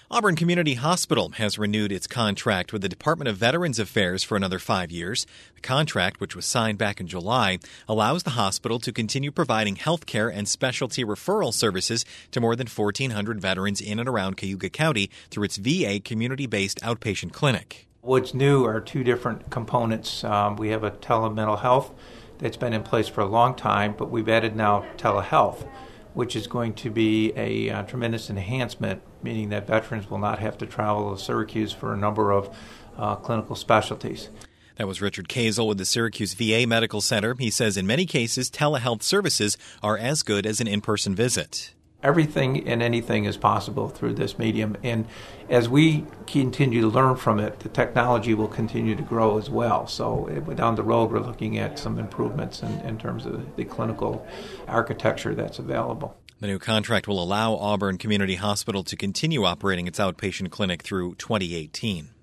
Auburn Community Hospital has renewed its contract with the Department of Veterans Affairs for another 5 years. The contract, which was signed back in July, allows the hospital to continue providing health care and specialty referral services to more than 1,400 veterans in and around Cayuga County through its VA community-based outpatient clinic. What's new are two different components. We have a telemental health that's been in place for a long time, but we've added now telehealth, which is going to be a tremendous enhancement, meaning that veterans will not have to travel to Syracuse for a number of clinical specialties. That was Richard Kazel with the Syracuse VA Medical Center. He says in many cases, telehealth services are as good as an in-person visit. Everything and anything is possible through this medium, and as we continue to learn from it, the technology will continue to grow as well. So down the road, we're looking at some improvements in terms of the clinical architecture that's available. The new contract will allow Auburn Community Hospital to continue operating its outpatient clinic through 2018.